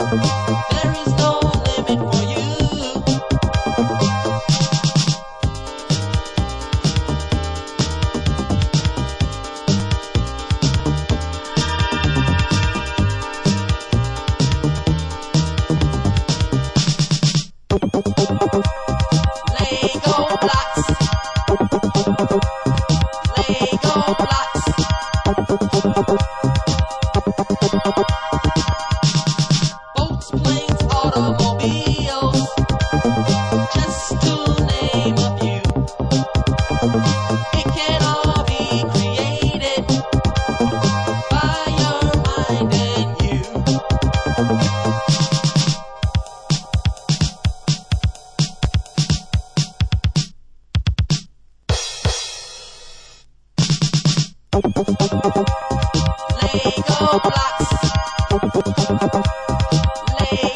There is no limit for you. Lego blocks. Lego blocks. Boats, planes, automobiles, just to name a few. It can all be created by your mind and you.